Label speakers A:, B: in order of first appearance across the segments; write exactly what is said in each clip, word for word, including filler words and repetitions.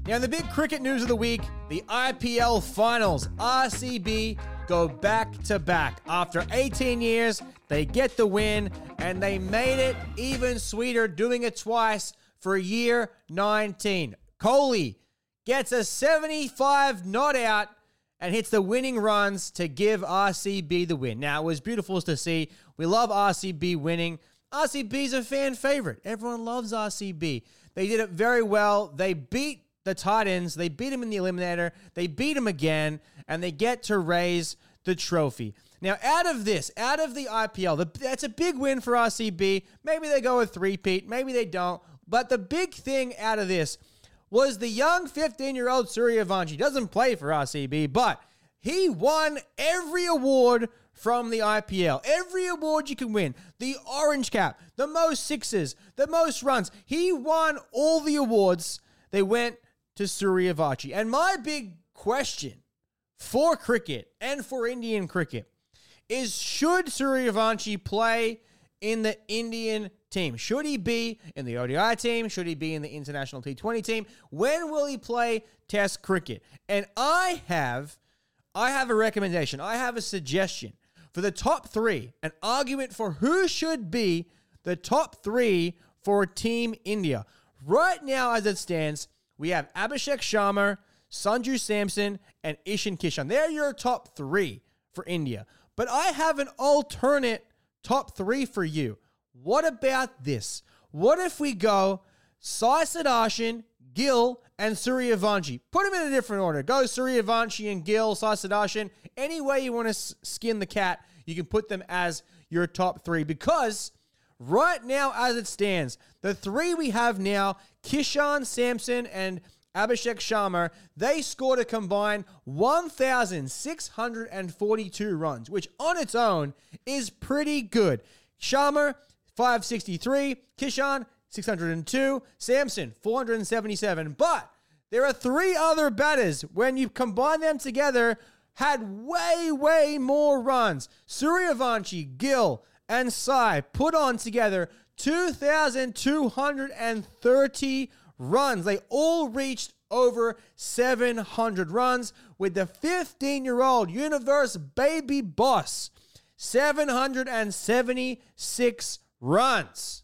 A: Now, the big cricket news of the week, the I P L Finals. R C B go back to back. After eighteen years, they get the win, and they made it even sweeter doing it twice for year nineteen. Kohli gets a seventy-five not out and hits the winning runs to give R C B the win. Now, it was beautiful to see. We love R C B winning. R C B's a fan favorite. Everyone loves R C B. They did it very well. They beat the Titans. They beat him in the Eliminator. They beat him again, and they get to raise the trophy. Now, out of this, out of the I P L, the, that's a big win for R C B. Maybe they go with three-peat. Maybe they don't. But the big thing out of this was the young fifteen-year-old Suryavanshi. Doesn't play for R C B, but he won every award from the I P L. Every award you can win. The orange cap, the most sixes, the most runs. He won all the awards. They went to Suryavanshi. And my big question for cricket and for Indian cricket is, should Suryavanshi play in the Indian team? Should he be in the O D I team? Should he be in the international T twenty team? When will he play Test cricket? And I have, I have a recommendation. I have a suggestion for the top three, an argument for who should be the top three for Team India. Right now, as it stands, we have Abhishek Sharma, Sanju Samson, and Ishan Kishan. They're your top three for India. But I have an alternate top three for you. What about this? What if we go Sai Sudarshan, Gill, and Suryavanshi? Put them in a different order. Go Suryavanshi and Gill, Sai Sudarshan. Any way you want to s- skin the cat, you can put them as your top three. Because right now, as it stands, the three we have now, Kishan, Samson, and Abhishek Sharma, they scored a combined one thousand six hundred forty-two runs, which on its own is pretty good. Sharma, five sixty-three, Kishan, six hundred two, Samson, four hundred seventy-seven. But there are three other batters, when you combine them together, had way, way more runs. Suryavanshi, Gill, and Sai put on together two thousand two hundred thirty runs. They all reached over seven hundred runs, with the fifteen-year-old universe baby boss, seven hundred seventy-six runs.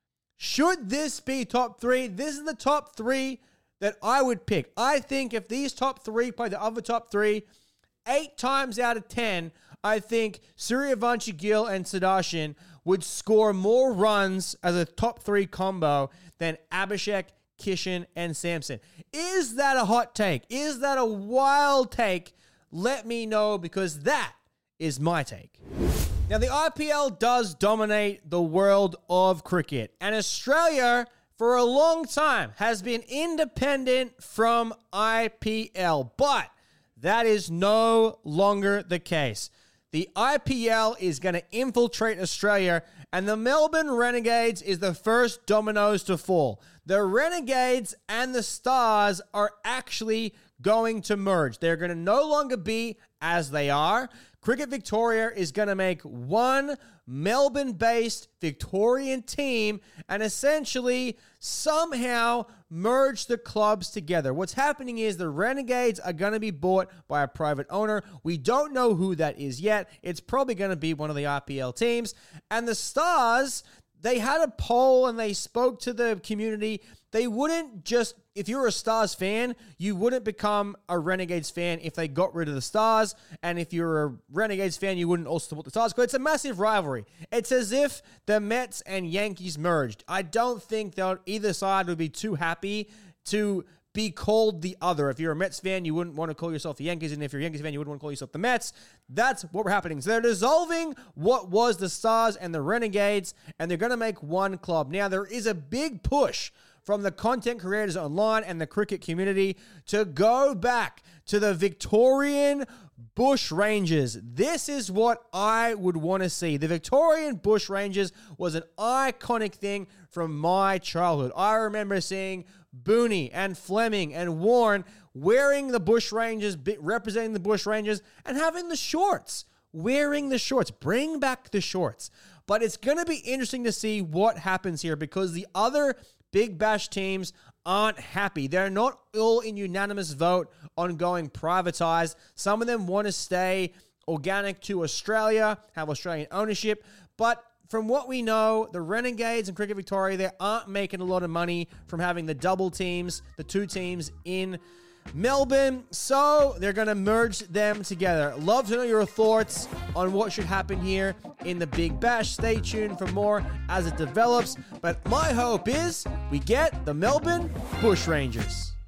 A: Should this be top three? This is the top three that I would pick. I think if these top three play the other top three, eight times out of ten, I think Suryavanshi, Gill, and Sudarshan would score more runs as a top three combo than Abhishek, Kishan, and Samson. Is that a hot take? Is that a wild take? Let me know, because that is my take. Now, the I P L does dominate the world of cricket, and Australia, for a long time, has been independent from I P L, but that is no longer the case. The I P L is going to infiltrate Australia, and the Melbourne Renegades is the first dominoes to fall. The Renegades and the Stars are actually going to merge. They're going to no longer be as they are. Cricket Victoria is going to make one Melbourne-based Victorian team and essentially somehow merge the clubs together. What's happening is the Renegades are going to be bought by a private owner. We don't know who that is yet. It's probably going to be one of the I P L teams. And the Stars, they had a poll and they spoke to the community. They wouldn't just, if you're a Stars fan, you wouldn't become a Renegades fan if they got rid of the Stars. And if you're a Renegades fan, you wouldn't also support the Stars, because it's a massive rivalry. It's as if the Mets and Yankees merged. I don't think that either side would be too happy to be called the other. If you're a Mets fan, you wouldn't want to call yourself the Yankees, and if you're a Yankees fan, you wouldn't want to call yourself the Mets. That's what we're happening. So they're dissolving what was the Stars and the Renegades, and they're going to make one club. Now, there is a big push from the content creators online and the cricket community to go back to the Victorian Bush Rangers. This is what I would want to see. The Victorian Bush Rangers was an iconic thing from my childhood. I remember seeing Booney and Fleming and Warren wearing the Bush Rangers, representing the Bush Rangers, and having the shorts, wearing the shorts. Bring back the shorts. But it's going to be interesting to see what happens here, because the other Big Bash teams aren't happy. They're not all in unanimous vote on going privatized. Some of them want to stay organic to Australia, have Australian ownership. But from what we know, the Renegades and Cricket Victoria, they aren't making a lot of money from having the double teams, the two teams in Melbourne, so they're going to merge them together. Love to know your thoughts on what should happen here in the Big Bash. Stay tuned for more as it develops, but my hope is we get the Melbourne Bushrangers.